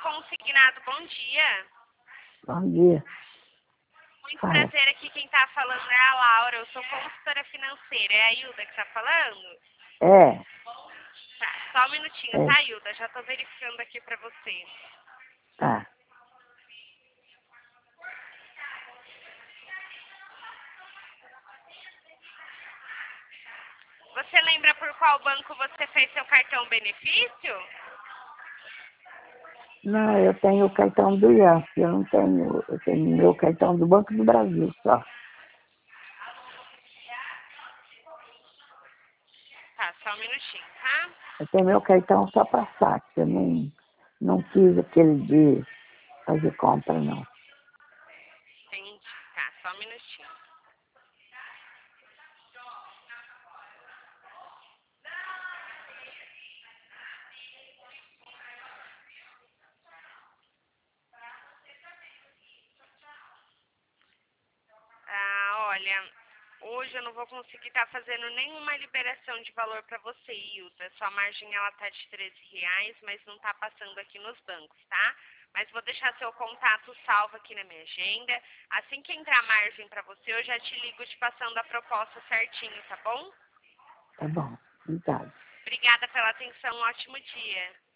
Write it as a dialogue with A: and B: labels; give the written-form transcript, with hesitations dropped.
A: Consignado, bom dia.
B: Bom dia.
A: Muito
B: Fala.
A: prazer, aqui quem está falando é a Laura, eu sou consultora financeira. É a Hilda que está falando?
B: É,
A: Tá, só um minutinho,
B: é,
A: tá, Hilda? Já estou verificando aqui para você.
B: tá.
A: Você lembra por qual banco você fez seu cartão benefício?
B: Não, eu tenho o cartão do IANF, eu não tenho, eu tenho meu cartão do Banco do Brasil só.
A: Tá, só um minutinho, tá?
B: Eu tenho meu cartão só para saque, eu não fiz aquele de fazer compra, não.
A: Entendi. Tá, só um minutinho. Olha, hoje eu não vou conseguir estar fazendo nenhuma liberação de valor para você, Hilda. Sua margem ela tá de R$ 13, mas não tá passando aqui nos bancos, tá? Mas vou deixar seu contato salvo aqui na minha agenda. Assim que entrar margem para você, eu já te ligo te passando a proposta certinho, tá bom?
B: Tá bom, obrigado.
A: Obrigada pela atenção, um ótimo dia.